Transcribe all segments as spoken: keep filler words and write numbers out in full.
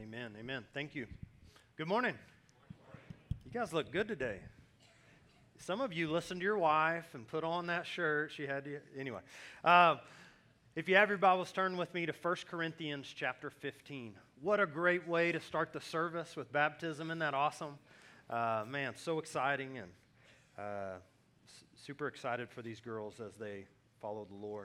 Amen. Amen. Thank you. Good morning. You guys look good today. Some of you listened to your wife and put on that shirt. She had to, anyway. Uh, if you have your Bibles, turn with me to First Corinthians chapter fifteen. What a great way to start the service with baptism. Isn't that awesome? Uh, man, so exciting and uh, s- super excited for these girls as they follow the Lord.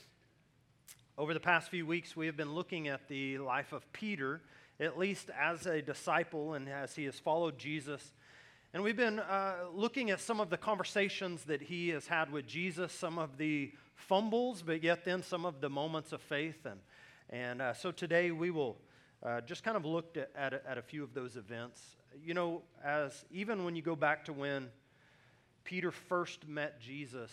Over the past few weeks, we have been looking at the life of Peter, at least as a disciple and as he has followed Jesus. And we've been uh, looking at some of the conversations that he has had with Jesus, some of the fumbles, but yet then some of the moments of faith. And, and uh, so today we will uh, just kind of look at, at, a, at a few of those events. You know, as even when you go back to when Peter first met Jesus,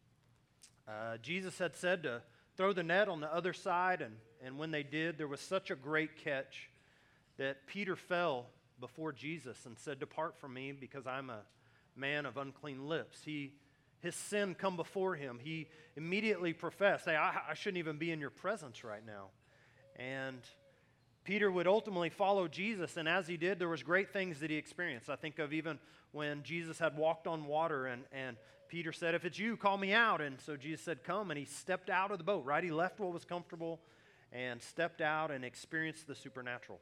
uh, Jesus had said to throw the net on the other side, and, and when they did, there was such a great catch that Peter fell before Jesus and said, "Depart from me, because I'm a man of unclean lips." He, his sin come before him. He immediately professed, "Hey, I, I shouldn't even be in your presence right now." And Peter would ultimately follow Jesus, and as he did, there was great things that he experienced. I think of even when Jesus had walked on water, and, and Peter said, "If it's you, call me out." And so Jesus said, "Come," and he stepped out of the boat, right? He left what was comfortable and stepped out and experienced the supernatural.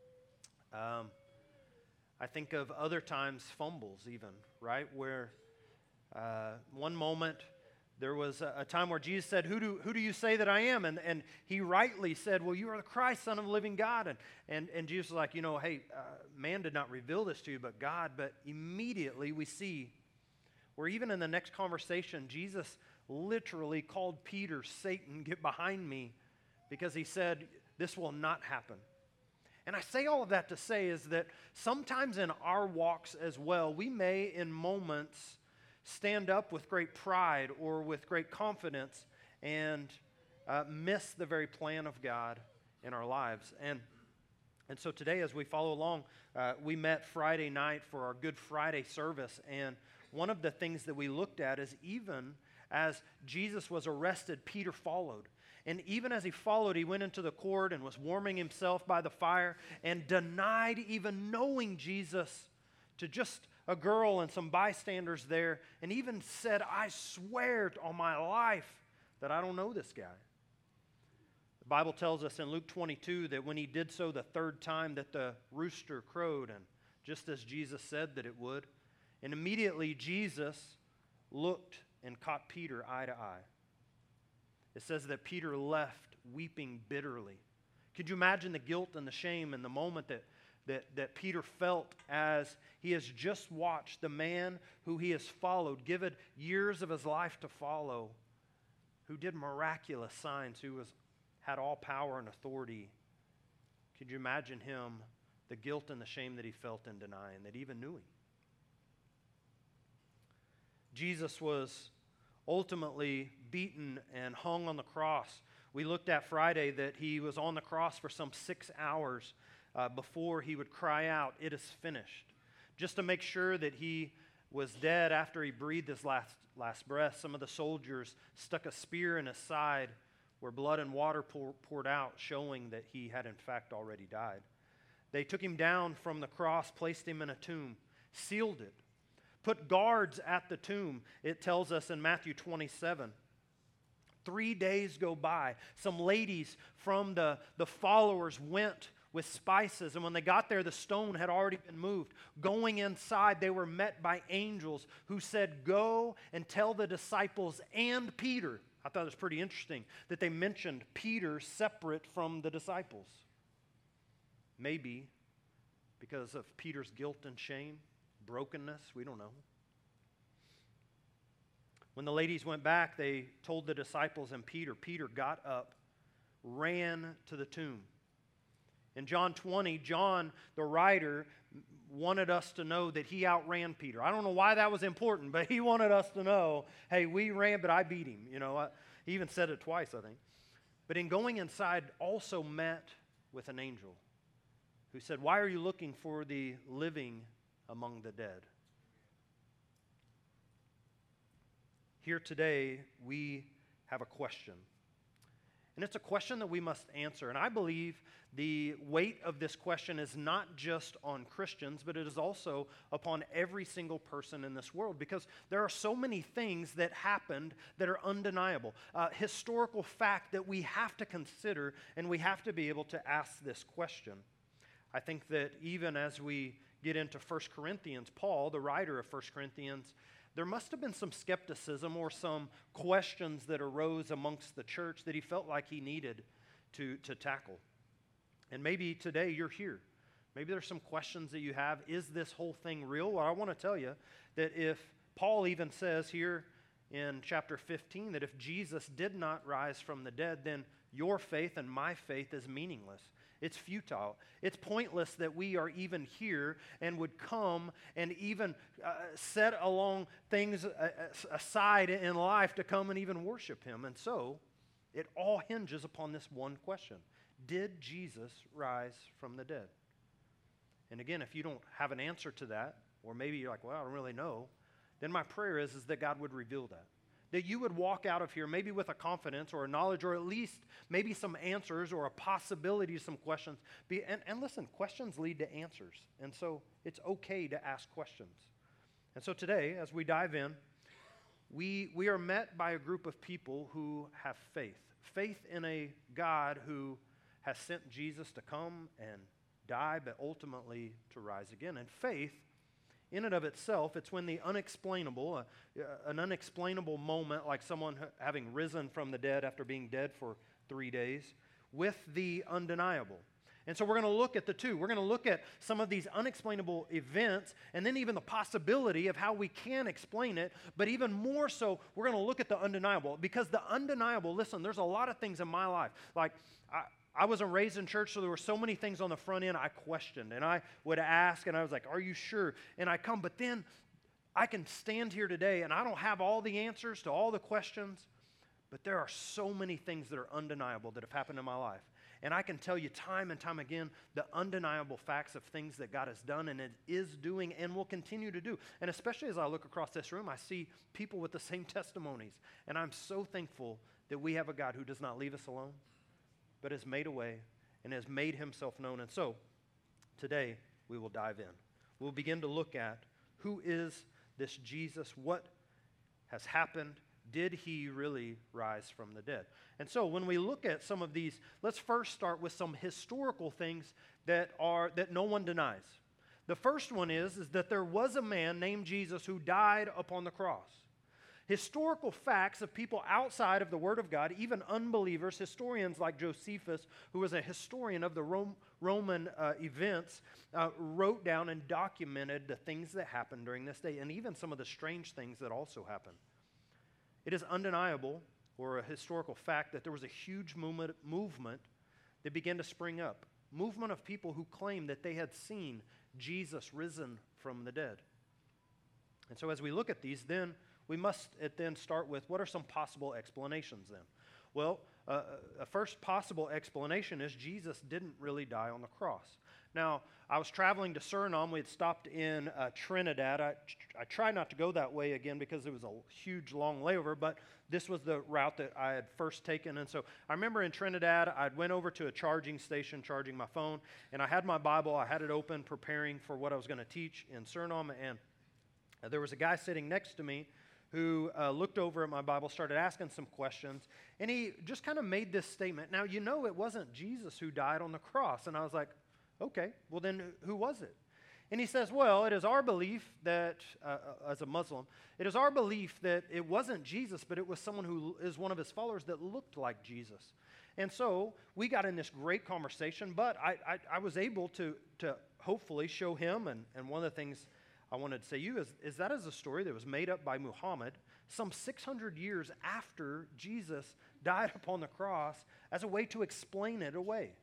Um, I think of other times, fumbles even, right? Where uh, one moment there was a, a time where Jesus said, who do, who do you say that I am? And, and he rightly said, "Well, you are the Christ, Son of the living God." And, and, and Jesus was like, you know, hey, uh, man did not reveal this to you, but God. But immediately we see where even in the next conversation, Jesus literally called Peter, "Satan, get behind me," because he said, this will not happen. And I say all of that to say is that sometimes in our walks as well, we may in moments stand up with great pride or with great confidence and uh, miss the very plan of God in our lives. And, and so today as we follow along, uh, we met Friday night for our Good Friday service, and one of the things that we looked at is even as Jesus was arrested, Peter followed. And even as he followed, he went into the court and was warming himself by the fire and denied even knowing Jesus to just a girl and some bystanders there, and even said, "I swear on my life that I don't know this guy." The Bible tells us in Luke twenty-two that when he did so the third time that the rooster crowed, and just as Jesus said that it would, and immediately Jesus looked and caught Peter eye to eye. It says that Peter left weeping bitterly. Could you imagine the guilt and the shame and the moment that, that, that Peter felt as he has just watched the man who he has followed, given years of his life to follow, who did miraculous signs, who was, had all power and authority. Could you imagine him, the guilt and the shame that he felt in denying, that he even knew him? Jesus was ultimately beaten and hung on the cross. We looked at Friday that he was on the cross for some six hours uh, before he would cry out, "It is finished." Just to make sure that he was dead after he breathed his last, last breath, some of the soldiers stuck a spear in his side where blood and water pour, poured out, showing that he had in fact already died. They took him down from the cross, placed him in a tomb, sealed it, put guards at the tomb. It tells us in Matthew twenty-seven. Three days go by. Some ladies from the, the followers went with spices, and when they got there, the stone had already been moved. Going inside, they were met by angels who said, "Go and tell the disciples and Peter." I thought it was pretty interesting that they mentioned Peter separate from the disciples. Maybe because of Peter's guilt and shame, brokenness, we don't know. When the ladies went back, they told the disciples and Peter. Peter got up, ran to the tomb. In John twenty, John, the writer, wanted us to know that he outran Peter. I don't know why that was important, but he wanted us to know, hey, we ran, but I beat him. You know, I, he even said it twice, I think. But in going inside, also met with an angel who said, "Why are you looking for the living among the dead?" Here today, we have a question. And it's a question that we must answer. And I believe the weight of this question is not just on Christians, but it is also upon every single person in this world, because there are so many things that happened that are undeniable. Uh, historical fact that we have to consider, and we have to be able to ask this question. I think that even as we get into First Corinthians, Paul, the writer of First Corinthians, there must have been some skepticism or some questions that arose amongst the church that he felt like he needed to, to tackle. And maybe today you're here. Maybe there's some questions that you have. Is this whole thing real? Well, I want to tell you that if Paul even says here in chapter fifteen that if Jesus did not rise from the dead, then your faith and my faith is meaningless. It's futile. It's pointless that we are even here and would come and even uh, set along things uh, aside in life to come and even worship him. And so it all hinges upon this one question. Did Jesus rise from the dead? And again, if you don't have an answer to that, or maybe you're like, well, I don't really know, then my prayer is, is that God would reveal that. That you would walk out of here maybe with a confidence or a knowledge or at least maybe some answers or a possibility to some questions. Be, and, and listen, questions lead to answers. And so it's okay to ask questions. And so today, as we dive in, we, we are met by a group of people who have faith. Faith in a God who has sent Jesus to come and die, but ultimately to rise again. And faith, in and of itself, it's when the unexplainable, uh, an unexplainable moment like someone having risen from the dead after being dead for three days, with the undeniable. And so we're going to look at the two. We're going to look at some of these unexplainable events and then even the possibility of how we can explain it, but even more so, we're going to look at the undeniable. Because the undeniable, listen, there's a lot of things in my life. Like, I, I wasn't raised in church, so there were so many things on the front end I questioned. And I would ask, and I was like, are you sure? And I come, but then I can stand here today, and I don't have all the answers to all the questions, but there are so many things that are undeniable that have happened in my life. And I can tell you time and time again the undeniable facts of things that God has done and it is doing and will continue to do. And especially as I look across this room, I see people with the same testimonies. And I'm so thankful that we have a God who does not leave us alone, but has made a way and has made himself known. And so today we will dive in. We'll begin to look at who is this Jesus, what has happened, did he really rise from the dead? And so when we look at some of these, let's first start with some historical things that are that no one denies. The first one is, is that there was a man named Jesus who died upon the cross. Historical facts of people outside of the Word of God, even unbelievers, historians like Josephus, who was a historian of the Rome, Roman uh, events, uh, wrote down and documented the things that happened during this day, and even some of the strange things that also happened. It is undeniable, or a historical fact, that there was a huge movement, movement that began to spring up. Movement of people who claimed that they had seen Jesus risen from the dead. And so as we look at these, then we must then start with, what are some possible explanations then? Well, uh, a first possible explanation is Jesus didn't really die on the cross. Now, I was traveling to Suriname. We had stopped in uh, Trinidad. I, I try not to go that way again because it was a huge, long layover, but this was the route that I had first taken. And so I remember in Trinidad, I went over to a charging station, charging my phone, and I had my Bible. I had it open, preparing for what I was going to teach in Suriname, and uh, there was a guy sitting next to me who uh, looked over at my Bible, started asking some questions, and he just kind of made this statement. Now, you know it wasn't Jesus who died on the cross. And I was like, okay, well then who was it? And he says, well, it is our belief that, uh, as a Muslim, it is our belief that it wasn't Jesus, but it was someone who is one of his followers that looked like Jesus. And so we got in this great conversation, but I, I, I was able to, to hopefully show him, and, and one of the things I wanted to say to you is, is that is a story that was made up by Muhammad some six hundred years after Jesus died upon the cross as a way to explain it away.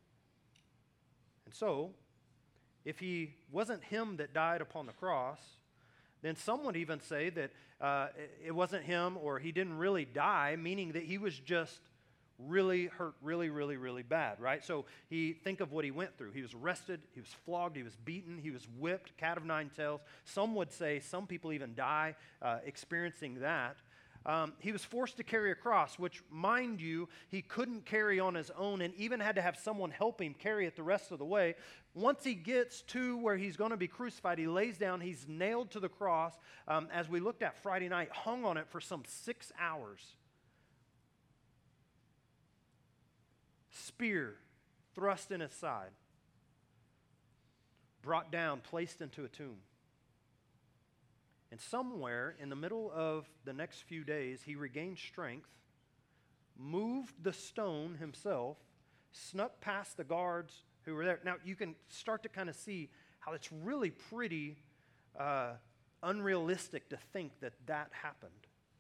And so, if he wasn't him that died upon the cross, then some would even say that uh, it wasn't him, or he didn't really die, meaning that he was just really hurt really, really, really bad, right? So he think of what he went through. He was arrested, he was flogged, he was beaten, he was whipped, cat of nine tails. Some would say, some people even die uh, experiencing that. Um, he was forced to carry a cross, which, mind you, he couldn't carry on his own and even had to have someone help him carry it the rest of the way. Once he gets to where he's going to be crucified, he lays down, he's nailed to the cross, um, as we looked at Friday night, hung on it for some six hours. Spear thrust in his side, brought down, placed into a tomb. And somewhere in the middle of the next few days, he regained strength, moved the stone himself, snuck past the guards who were there. Now, you can start to kind of see how it's really pretty uh, unrealistic to think that that happened.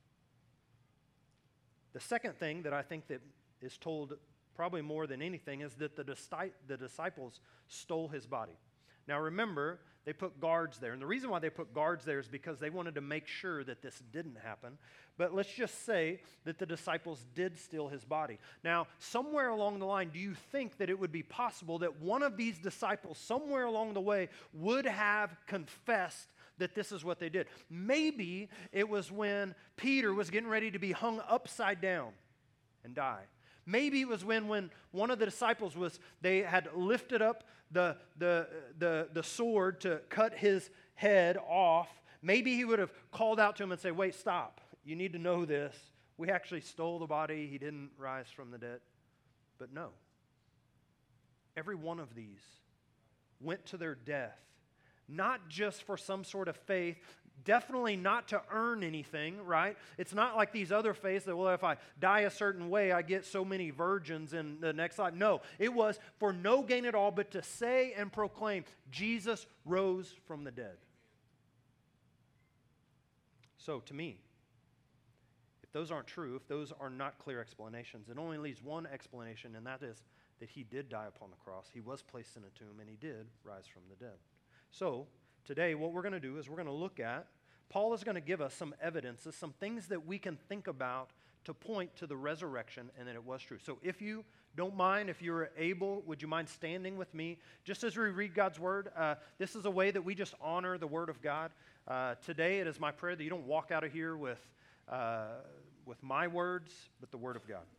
The second thing that I think that is told probably more than anything is that the, disci- the disciples stole his body. Now, remember, they put guards there. And the reason why they put guards there is because they wanted to make sure that this didn't happen. But let's just say that the disciples did steal his body. Now, somewhere along the line, do you think that it would be possible that one of these disciples, somewhere along the way, would have confessed that this is what they did? Maybe it was when Peter was getting ready to be hung upside down and die. Maybe it was when, when one of the disciples was, they had lifted up the, the, the, the sword to cut his head off. Maybe he would have called out to him and said, wait, stop. You need to know this. We actually stole the body. He didn't rise from the dead. But no. Every one of these went to their death, not just for some sort of faith, definitely not to earn anything, right? It's not like these other faiths that, well, if I die a certain way, I get so many virgins in the next life. No, it was for no gain at all, but to say and proclaim, Jesus rose from the dead. So to me, if those aren't true, if those are not clear explanations, it only leaves one explanation, and that is that he did die upon the cross. He was placed in a tomb, and he did rise from the dead. So today, what we're going to do is we're going to look at, Paul is going to give us some evidences, some things that we can think about to point to the resurrection and that it was true. So if you don't mind, if you're able, would you mind standing with me? Just as we read God's word, uh, this is a way that we just honor the word of God. Uh, today, it is my prayer that you don't walk out of here with, uh, with my words, but the word of God.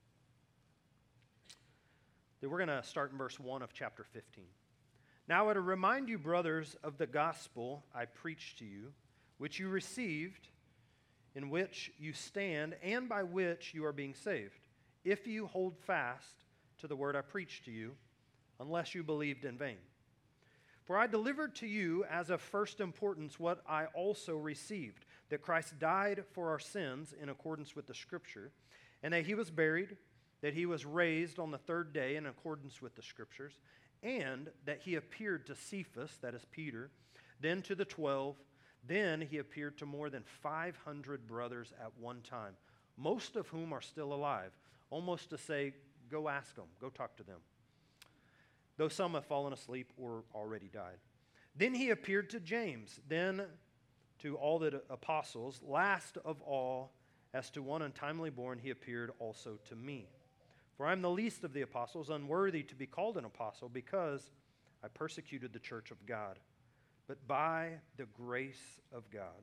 Then we're going to start in verse one of chapter fifteen. Now, to remind you, brothers, of the gospel I preached to you, which you received, in which you stand, and by which you are being saved, if you hold fast to the word I preached to you, unless you believed in vain. For I delivered to you as of first importance what I also received, that Christ died for our sins in accordance with the Scripture, and that he was buried, that he was raised on the third day in accordance with the Scriptures, and that he appeared to Cephas, that is Peter, then to the twelve, then he appeared to more than five hundred brothers at one time, most of whom are still alive, almost to say, go ask them, go talk to them, though some have fallen asleep or already died. Then he appeared to James, then to all the apostles. Last of all, as to one untimely born, he appeared also to me. For I am the least of the apostles, unworthy to be called an apostle, because I persecuted the church of God. But by the grace of God,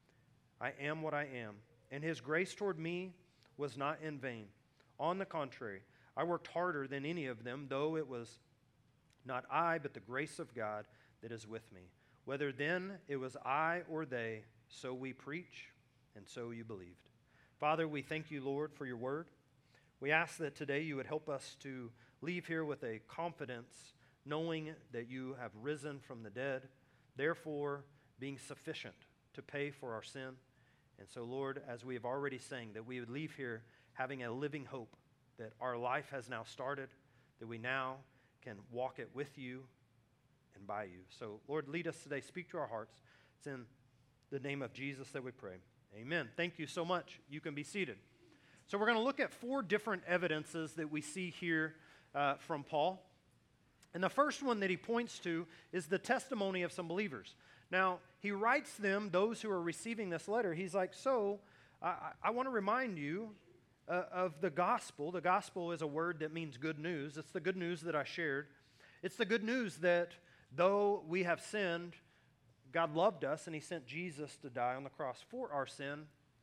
I am what I am. And his grace toward me was not in vain. On the contrary, I worked harder than any of them, though it was not I, but the grace of God that is with me. Whether then it was I or they, so we preach, and so you believed. Father, we thank you, Lord, for your word. We ask that today you would help us to leave here with a confidence, knowing that you have risen from the dead, therefore being sufficient to pay for our sin. And so, Lord, as we have already sang, that we would leave here having a living hope that our life has now started, that we now can walk it with you and by you. So, Lord, lead us today. Speak to our hearts. It's in the name of Jesus that we pray. Amen. Thank you so much. You can be seated. So we're going to look at four different evidences that we see here uh, from Paul. And the first one that he points to is the testimony of some believers. Now, he writes them, those who are receiving this letter, he's like, so I, I want to remind you uh, of the gospel. The gospel is a word that means good news. It's the good news that I shared. It's the good news that though we have sinned, God loved us and he sent Jesus to die on the cross for our sin,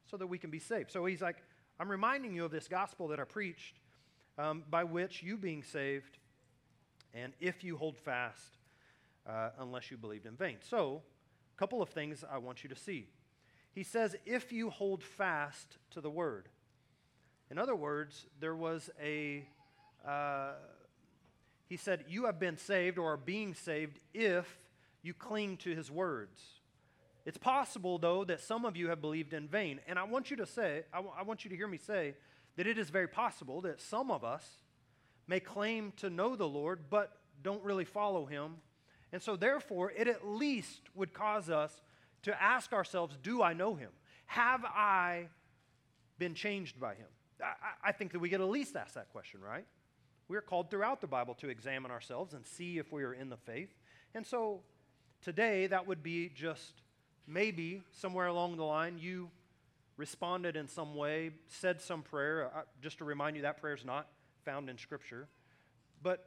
so that we can be saved. So he's like, I'm reminding you of this gospel that I preached, um, by which you being saved, and if you hold fast, uh, unless you believed in vain. So, a couple of things I want you to see. He says, if you hold fast to the word. In other words, there was a, uh, he said, you have been saved or are being saved if you cling to his words. It's possible, though, that some of you have believed in vain. And I want you to say, I, w- I want you to hear me say that it is very possible that some of us may claim to know the Lord, but don't really follow him. And so, therefore, it at least would cause us to ask ourselves, do I know him? Have I been changed by him? I, I think that we could at least ask that question, right? We are called throughout the Bible to examine ourselves and see if we are in the faith. And so, today, that would be just maybe somewhere along the line you responded in some way, said some prayer. Uh, just to remind you, that prayer is not found in Scripture. But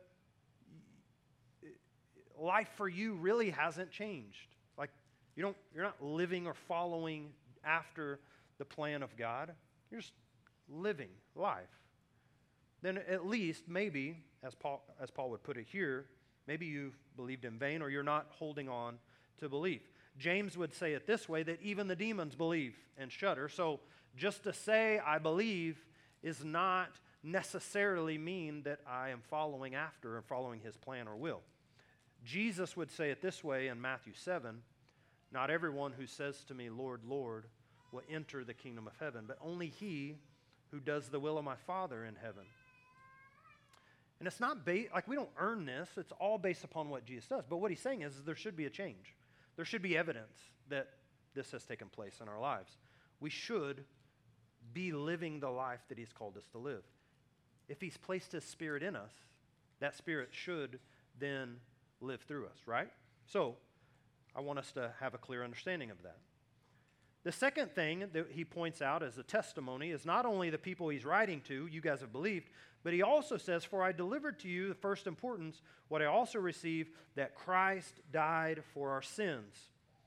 life for you really hasn't changed. Like, you don't, you're not living or following after the plan of God. You're just living life. Then at least, maybe, as Paul, as Paul would put it here, maybe you've believed in vain or you're not holding on to belief. James would say it this way, that even the demons believe and shudder. So just to say I believe is not necessarily mean that I am following after and following his plan or will. Jesus would say it this way in Matthew seven, not everyone who says to me, Lord, Lord, will enter the kingdom of heaven, but only he who does the will of my Father in heaven. And it's not ba- like we don't earn this. It's all based upon what Jesus does. But what he's saying is, is there should be a change. There should be evidence that this has taken place in our lives. We should be living the life that he's called us to live. If he's placed his Spirit in us, that Spirit should then live through us, right? So, I want us to have a clear understanding of that. The second thing that he points out as a testimony is not only the people he's writing to, you guys have believed, but he also says, for I delivered to you the first importance, what I also received, that Christ died for our sins.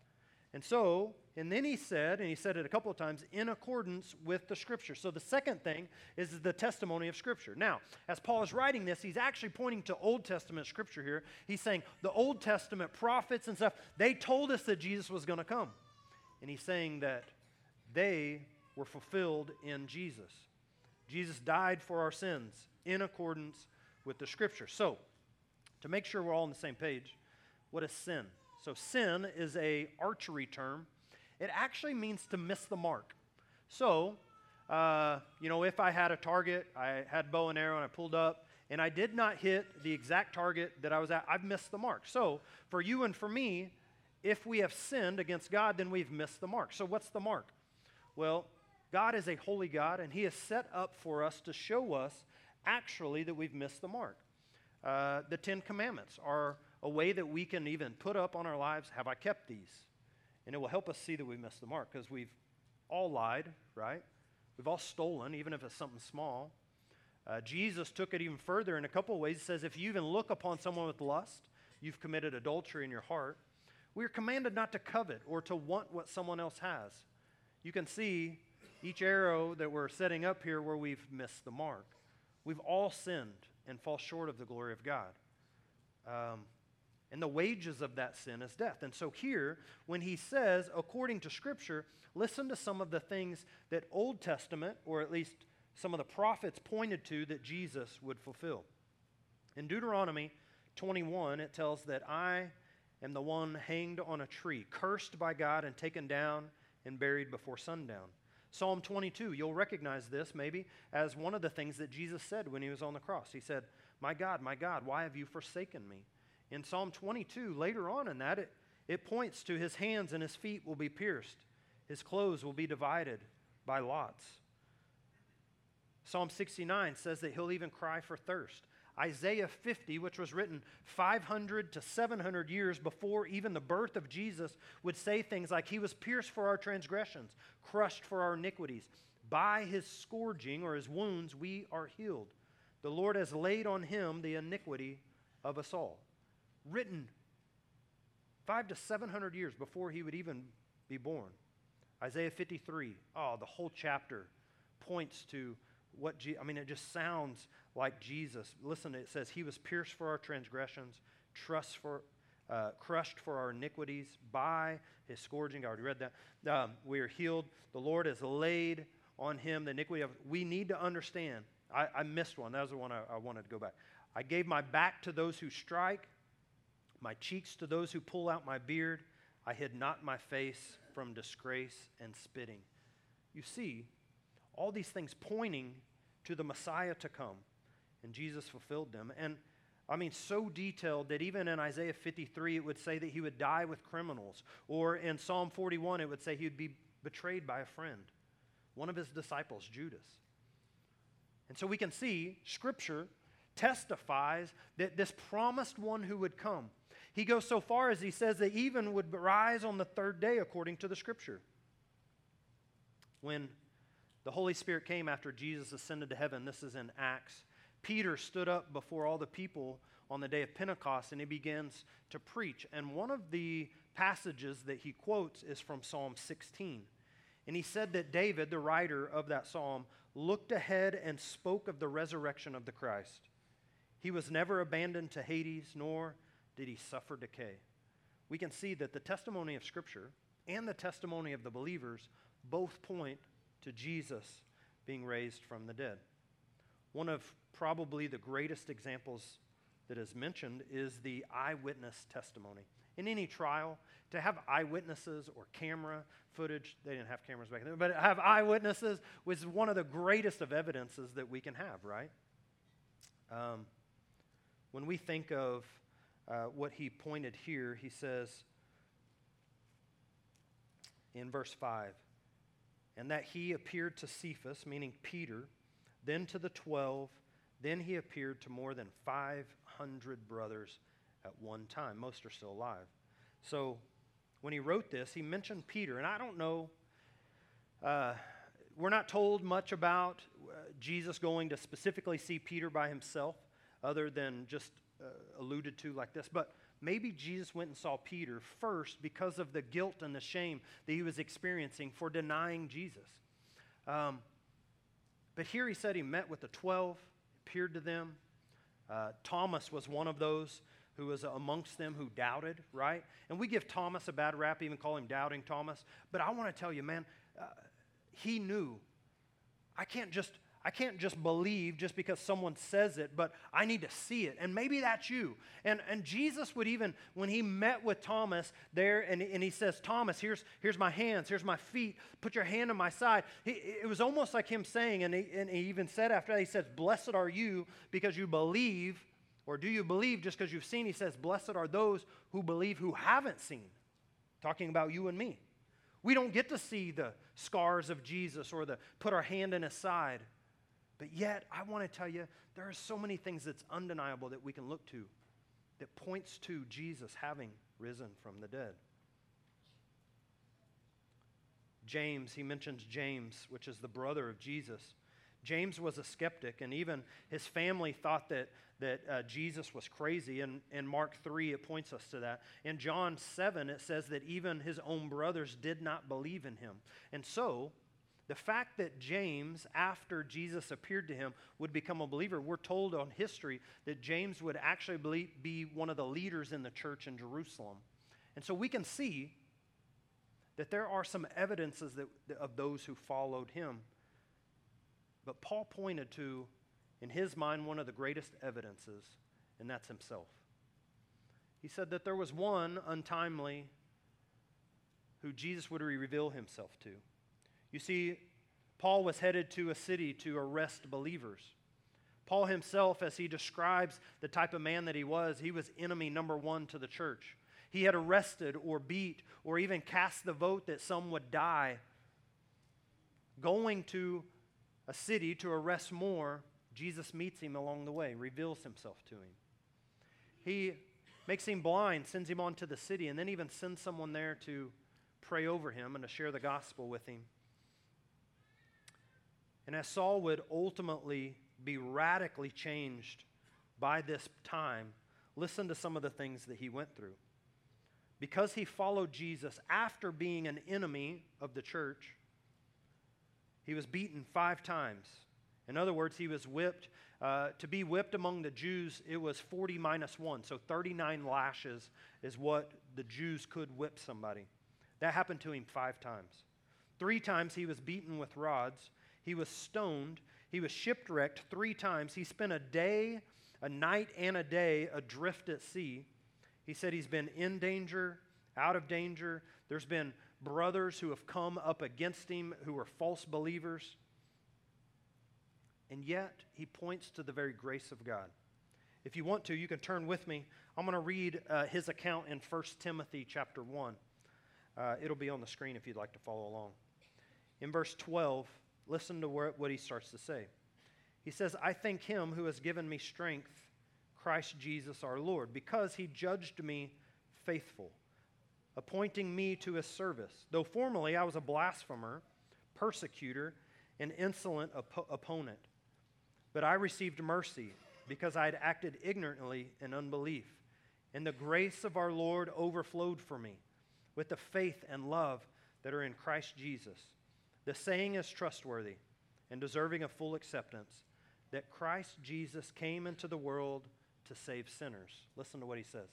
And so, and then he said, and he said it a couple of times, in accordance with the Scripture. So the second thing is the testimony of Scripture. Now, as Paul is writing this, he's actually pointing to Old Testament Scripture here. He's saying the Old Testament prophets and stuff, they told us that Jesus was going to come. And he's saying that they were fulfilled in Jesus. Jesus died for our sins in accordance with the Scripture. So, to make sure we're all on the same page, what is sin? So sin is a archery term. It actually means to miss the mark. So, uh, you know, if I had a target, I had bow and arrow and I pulled up, and I did not hit the exact target that I was at, I've missed the mark. So, for you and for me, if we have sinned against God, then we've missed the mark. So what's the mark? Well, God is a holy God, and he has set up for us to show us actually that we've missed the mark. Uh, the Ten Commandments are a way that we can even put up on our lives, have I kept these? And it will help us see that we missed the mark, because we've all lied, right? We've all stolen, even if it's something small. Uh, Jesus took it even further in a couple of ways. He says, if you even look upon someone with lust, you've committed adultery in your heart. We are commanded not to covet or to want what someone else has. You can see each arrow that we're setting up here where we've missed the mark. We've all sinned and fall short of the glory of God. Um, and the wages of that sin is death. And so here, when he says, according to Scripture, listen to some of the things that Old Testament, or at least some of the prophets pointed to that Jesus would fulfill. In Deuteronomy twenty-one, it tells that I am the one hanged on a tree, cursed by God and taken down and buried before sundown. Psalm twenty-two, you'll recognize this maybe as one of the things that Jesus said when he was on the cross. He said, my God, my God, why have you forsaken me? In Psalm twenty-two, later on in that, it, it points to his hands and his feet will be pierced. His clothes will be divided by lots. Psalm sixty-nine says that he'll even cry for thirst. Isaiah fifty, which was written five hundred to seven hundred years before even the birth of Jesus, would say things like, he was pierced for our transgressions, crushed for our iniquities. By his scourging, or his wounds, we are healed. The Lord has laid on him the iniquity of us all. Written five to seven hundred years before he would even be born. Isaiah fifty-three, oh, the whole chapter points to what, Je- I mean, it just sounds like Jesus. Listen, it says, he was pierced for our transgressions, trust for, uh, crushed for our iniquities, by his scourging. I already read that. Um, we are healed. The Lord has laid on him the iniquity of, we need to understand. I, I missed one. That was the one I, I wanted to go back. I gave my back to those who strike, my cheeks to those who pull out my beard. I hid not my face from disgrace and spitting. You see, all these things pointing to the Messiah to come, and Jesus fulfilled them. And I mean, so detailed that even in Isaiah fifty-three, it would say that he would die with criminals. Or in Psalm forty-one, it would say he would be betrayed by a friend, one of his disciples, Judas. And so we can see Scripture testifies that this promised one who would come, he goes so far as he says that even would rise on the third day according to the Scripture. When the Holy Spirit came after Jesus ascended to heaven, this is in Acts, Peter stood up before all the people on the day of Pentecost and he begins to preach. And one of the passages that he quotes is from Psalm sixteen. And he said that David, the writer of that psalm, looked ahead and spoke of the resurrection of the Christ. He was never abandoned to Hades, nor did he suffer decay. We can see that the testimony of Scripture and the testimony of the believers both point to Jesus being raised from the dead. One of probably the greatest examples that is mentioned is the eyewitness testimony. In any trial, to have eyewitnesses or camera footage, they didn't have cameras back then, but have eyewitnesses was one of the greatest of evidences that we can have, right? Um, when we think of uh, what he pointed here, he says in verse five, and that he appeared to Cephas, meaning Peter, then to the twelve, then he appeared to more than five hundred brothers at one time. Most are still alive. So when he wrote this, he mentioned Peter, and I don't know, uh, we're not told much about uh, Jesus going to specifically see Peter by himself, other than just uh, alluded to like this, but maybe Jesus went and saw Peter first because of the guilt and the shame that he was experiencing for denying Jesus. Um, but here he said he met with the twelve, appeared to them. Uh, Thomas was one of those who was amongst them who doubted, right? And we give Thomas a bad rap, even call him Doubting Thomas. But I want to tell you, man, uh, he knew. I can't just I can't just believe just because someone says it, but I need to see it. And maybe that's you. And, and Jesus would even, when he met with Thomas there, and, and he says, Thomas, here's, here's my hands, here's my feet, put your hand on my side. He, it was almost like him saying, and he, and he even said after that, he says, blessed are you because you believe, or do you believe just because you've seen? He says, blessed are those who believe who haven't seen. Talking about you and me. We don't get to see the scars of Jesus or the put our hand in his side. But yet, I want to tell you, there are so many things that's undeniable that we can look to that points to Jesus having risen from the dead. James, he mentions James, which is the brother of Jesus. James was a skeptic, and even his family thought that, that uh, Jesus was crazy. And in Mark three, it points us to that. In John seven, it says that even his own brothers did not believe in him. And so, the fact that James, after Jesus appeared to him, would become a believer, we're told on history that James would actually be one of the leaders in the church in Jerusalem. And so we can see that there are some evidences that, of those who followed him. But Paul pointed to, in his mind, one of the greatest evidences, and that's himself. He said that there was one untimely who Jesus would reveal himself to. You see, Paul was headed to a city to arrest believers. Paul himself, as he describes the type of man that he was, he was enemy number one to the church. He had arrested or beat or even cast the vote that some would die. Going to a city to arrest more, Jesus meets him along the way, reveals himself to him. He makes him blind, sends him on to the city, and then even sends someone there to pray over him and to share the gospel with him. And as Saul would ultimately be radically changed by this time, listen to some of the things that he went through. because he followed Jesus after being an enemy of the church, he was beaten five times. In other words, he was whipped. Uh, to be whipped among the Jews, it was forty minus one. So thirty-nine lashes is what the Jews could whip somebody. That happened to him five times. Three times he was beaten with rods. He was stoned. He was shipwrecked three times. He spent a day, a night and a day adrift at sea. He said he's been in danger, out of danger. There's been brothers who have come up against him who are false believers. And yet, he points to the very grace of God. If you want to, you can turn with me. I'm going to read uh, his account in First Timothy chapter one. Uh, it'll be on the screen if you'd like to follow along. In verse twelve, listen to where, what he starts to say. He says, I thank him who has given me strength, Christ Jesus our Lord, because he judged me faithful, appointing me to his service. Though formerly I was a blasphemer, persecutor, an insolent op- opponent. But I received mercy because I had acted ignorantly in unbelief. And the grace of our Lord overflowed for me with the faith and love that are in Christ Jesus. The saying is trustworthy and deserving of full acceptance, that Christ Jesus came into the world to save sinners. Listen to what he says.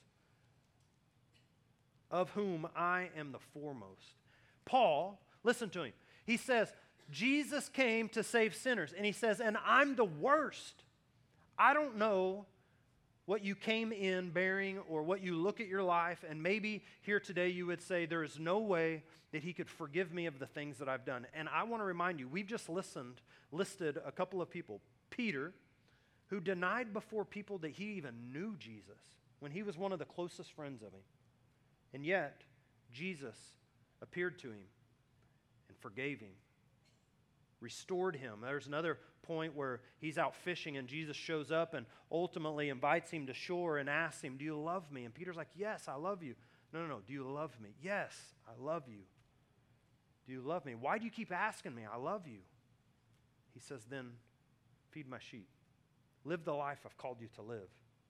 Of whom I am the foremost. Paul, listen to him. He says, Jesus came to save sinners. And he says, and I'm the worst. I don't know what you came in bearing or what you look at your life, and maybe here today you would say, there is no way that he could forgive me of the things that I've done. And I want to remind you, we've just listened, listed a couple of people. Peter, who denied before people that he even knew Jesus when he was one of the closest friends of him. And yet, Jesus appeared to him and forgave him, restored him. There's another point where he's out fishing and Jesus shows up and ultimately invites him to shore and asks him, do you love me? And Peter's like, yes, I love you. No, no, no. Do you love me? Yes, I love you. Do you love me? Why do you keep asking me? I love you. He says, then feed my sheep. Live the life I've called you to live.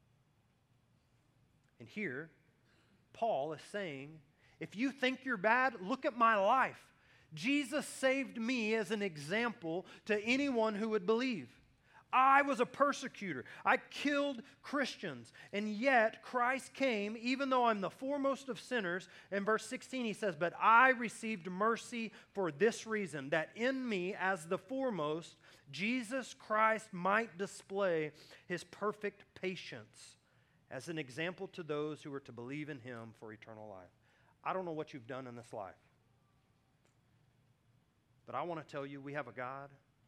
And here, Paul is saying, if you think you're bad, look at my life. Jesus saved me as an example to anyone who would believe. I was a persecutor. I killed Christians. And yet Christ came, even though I'm the foremost of sinners. In verse sixteen he says, but I received mercy for this reason, that in me as the foremost, Jesus Christ might display his perfect patience as an example to those who are to believe in him for eternal life. I don't know what you've done in this life. But I want to tell you, we have a God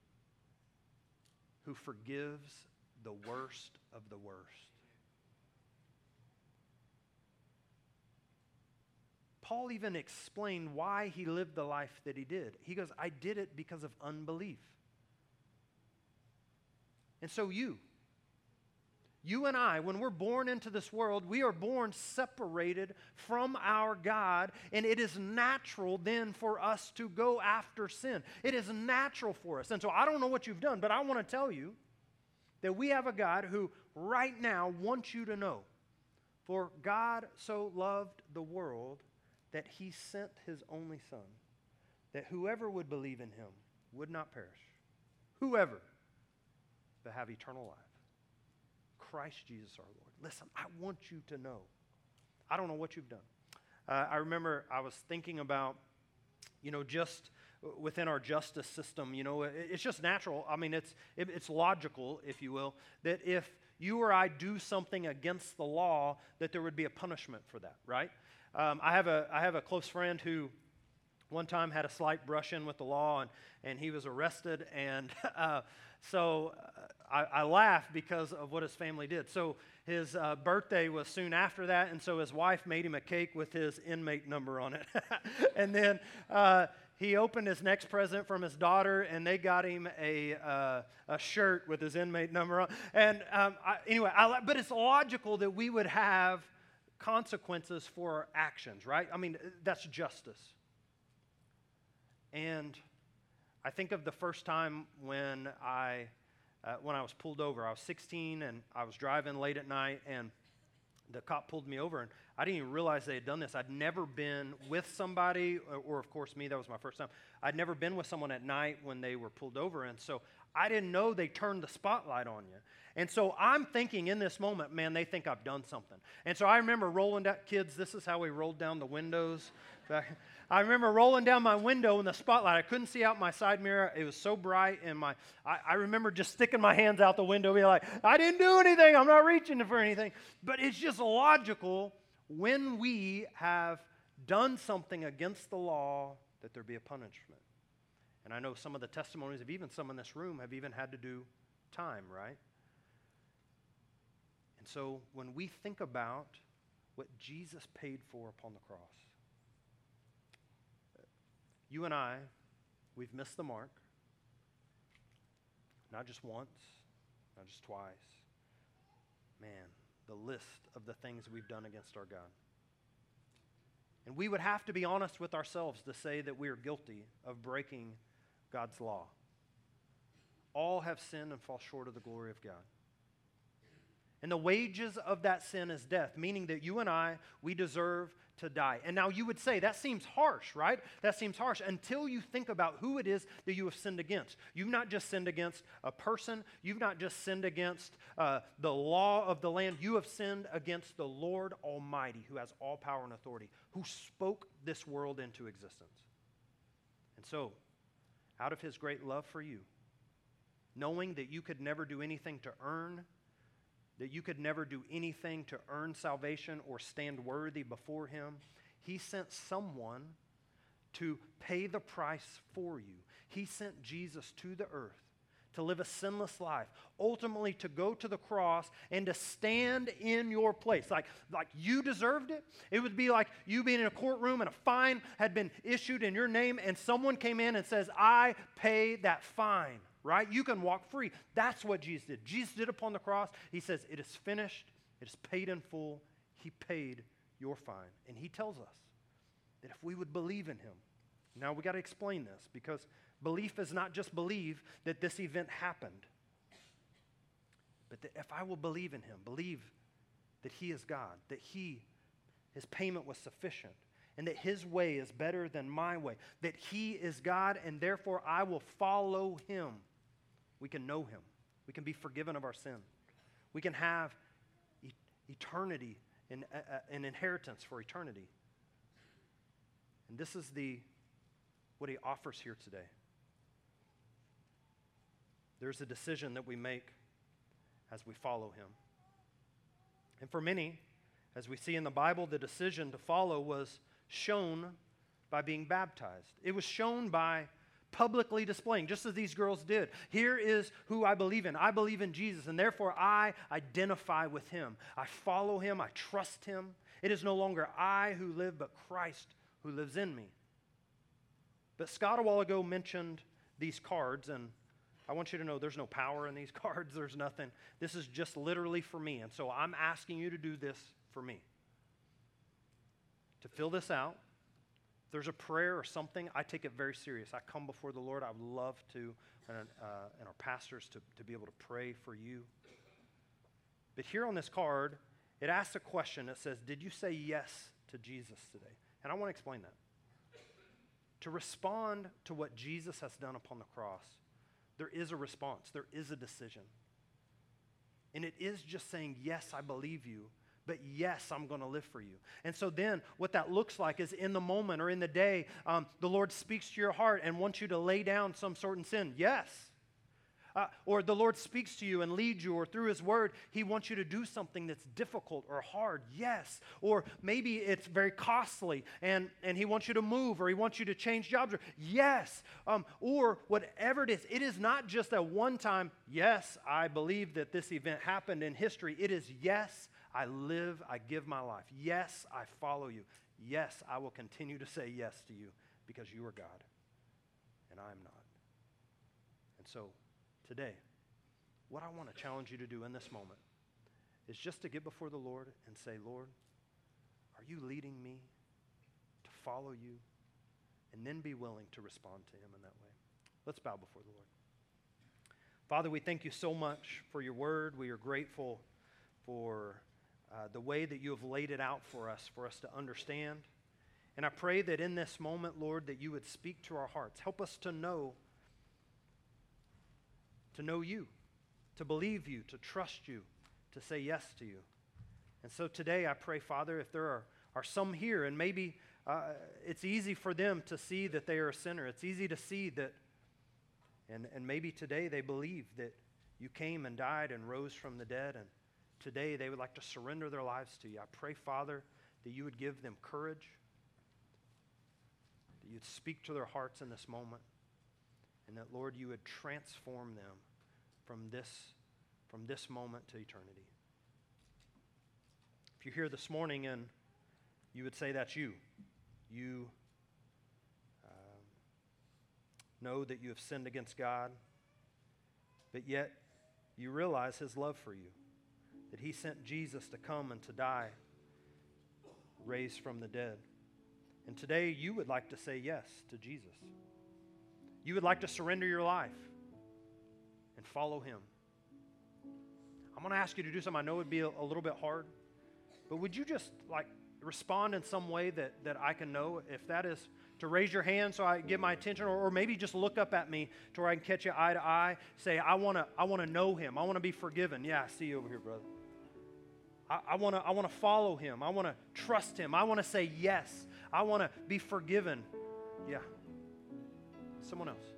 who forgives the worst of the worst. Paul even explained why he lived the life that he did. He goes, I did it because of unbelief. And so you, you and I, when we're born into this world, we are born separated from our God, and it is natural then for us to go after sin. It is natural for us. And so I don't know what you've done, but I want to tell you that we have a God who right now wants you to know, for God so loved the world that he sent his only Son, that whoever would believe in him would not perish. Whoever, but have eternal life. Christ Jesus our Lord. Listen, I want you to know. I don't know what you've done. Uh, I remember I was thinking about, you know, just within our justice system, you know, it, it's just natural. I mean, it's it, it's logical, if you will, that if you or I do something against the law, that there would be a punishment for that, right? Um, I have a I have a close friend who one time had a slight brush-in with the law, and, and he was arrested, and uh, so I, I laugh because of what his family did. So his uh, birthday was soon after that, and so his wife made him a cake with his inmate number on it. And then uh, he opened his next present from his daughter, and they got him a uh, a shirt with his inmate number on. And um, I, anyway, I, but it's logical that we would have consequences for our actions, right? I mean, that's justice. And I think of the first time when I uh, when I was pulled over. I was sixteen and I was driving late at night, and the cop pulled me over, and I didn't even realize they had done this. I'd never been with somebody, or, or of course me, that was my first time. I'd never been with someone at night when they were pulled over, and so I didn't know they turned the spotlight on you. And so I'm thinking in this moment, man, they think I've done something. And so I remember rolling down, kids, this is how we rolled down the windows. I remember rolling down my window in the spotlight. I couldn't see out my side mirror. It was so bright, and my I, I remember just sticking my hands out the window, being like, I didn't do anything. I'm not reaching for anything. But it's just logical when we have done something against the law that there be a punishment. And I know some of the testimonies of even some in this room have even had to do time, right? And so when we think about what Jesus paid for upon the cross, you and I, we've missed the mark. Not just once, not just twice. Man, the list of the things we've done against our God. And we would have to be honest with ourselves to say that we are guilty of breaking God's law. All have sinned and fall short of the glory of God. And the wages of that sin is death, meaning that you and I, we deserve to die. And now you would say, that seems harsh, right? That seems harsh until you think about who it is that you have sinned against. You've not just sinned against a person. You've not just sinned against uh, the law of the land. You have sinned against the Lord Almighty, who has all power and authority, who spoke this world into existence. And so, out of his great love for you, knowing that you could never do anything to earn, that you could never do anything to earn salvation or stand worthy before him, he sent someone to pay the price for you. He sent Jesus to the earth to live a sinless life, ultimately to go to the cross and to stand in your place. Like, like you deserved it. It would be like you being in a courtroom and a fine had been issued in your name and someone came in and says, I pay that fine. Right? You can walk free. That's what Jesus did. Jesus did upon the cross. He says, it is finished. It is paid in full. He paid your fine. And he tells us that if we would believe in him. Now we got to explain this because belief is not just believe that this event happened. But that if I will believe in him, believe that he is God, that he, his payment was sufficient, and that his way is better than my way, that he is God, and therefore I will follow him. We can know him. We can be forgiven of our sin. We can have e- eternity and uh, an inheritance for eternity. And this is the what he offers here today. There's a decision that we make as we follow him. And for many, as we see in the Bible, the decision to follow was shown by being baptized. It was shown by publicly displaying, just as these girls did. Here is who I believe in. I believe in Jesus, and therefore I identify with him. I follow him. I trust him. It is no longer I who live, but Christ who lives in me. But Scott a while ago mentioned these cards, and I want you to know there's no power in these cards. There's nothing. This is just literally for me, and so I'm asking you to do this for me. To fill this out. If there's a prayer or something, I take it very serious. I come before the Lord. I would love to, and, uh, and our pastors, to, to be able to pray for you. But here on this card, it asks a question that says, did you say yes to Jesus today? And I want to explain that. To respond to what Jesus has done upon the cross, there is a response. There is a decision. And it is just saying, yes, I believe you. But yes, I'm going to live for you. And so then what that looks like is in the moment or in the day, um, the Lord speaks to your heart and wants you to lay down some sort of sin. Yes. Uh, or the Lord speaks to you and leads you, or through his word, he wants you to do something that's difficult or hard. Yes. Or maybe it's very costly and, and he wants you to move, or he wants you to change jobs. Or, yes. Um, or whatever it is, it is not just a one-time, yes, I believe that this event happened in history. It is yes, I live, I give my life. Yes, I follow you. Yes, I will continue to say yes to you because you are God and I am not. And so today, what I want to challenge you to do in this moment is just to get before the Lord and say, Lord, are you leading me to follow you? And then be willing to respond to him in that way. Let's bow before the Lord. Father, we thank you so much for your word. We are grateful for uh, the way that you have laid it out for us, for us to understand. And I pray that in this moment, Lord, that you would speak to our hearts. Help us to know, to know you, to believe you, to trust you, to say yes to you. And so today I pray, Father, if there are, are some here, and maybe uh, it's easy for them to see that they are a sinner. It's easy to see that, and, and maybe today they believe that you came and died and rose from the dead, and today they would like to surrender their lives to you. I pray, Father, that you would give them courage, that you'd speak to their hearts in this moment, and that, Lord, you would transform them from this, from this moment to eternity. If you're here this morning and you would say that's you, you um, know that you have sinned against God, but yet you realize his love for you, that he sent Jesus to come and to die, raised from the dead. And today you would like to say yes to Jesus. You would like to surrender your life and follow him. I'm going to ask you to do something I know would be a, a little bit hard, but would you just like respond in some way that, that I can know? If that is to raise your hand so I get my attention, or, or maybe just look up at me to where I can catch you eye to eye, say, I want to I want to know him. I want to be forgiven. Yeah, I see you over here, brother. I, I want to I want to follow him. I want to trust him. I want to say yes. I want to be forgiven. Yeah. Someone else.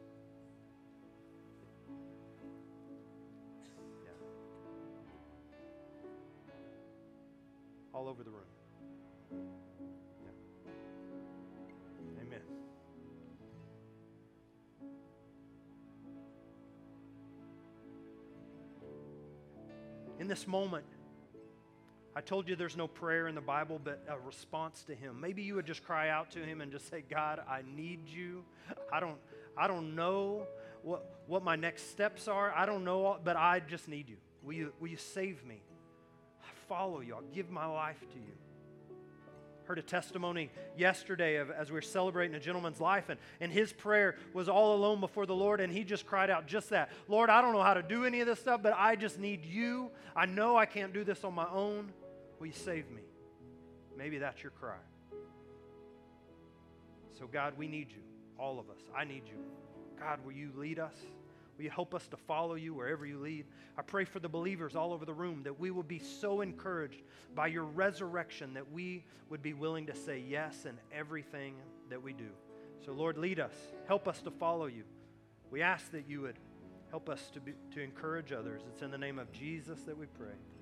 Yeah. All over the room. Yeah. Amen. In this moment, I told you there's no prayer in the Bible, but a response to him. Maybe you would just cry out to him and just say, God, I need you. I don't, I don't know what, what my next steps are. I don't know, but I just need you. Will you, will you save me? I follow you. I'll give my life to you. Heard a testimony yesterday of as we were celebrating a gentleman's life, and, and his prayer was all alone before the Lord, and he just cried out just that. Lord, I don't know how to do any of this stuff, but I just need you. I know I can't do this on my own. Will you save me? Maybe that's your cry. So God, we need you, all of us. I need you. God, will you lead us? Will you help us to follow you wherever you lead? I pray for the believers all over the room that we will be so encouraged by your resurrection that we would be willing to say yes in everything that we do. So Lord, lead us. Help us to follow you. We ask that you would help us to, be, to encourage others. It's in the name of Jesus that we pray.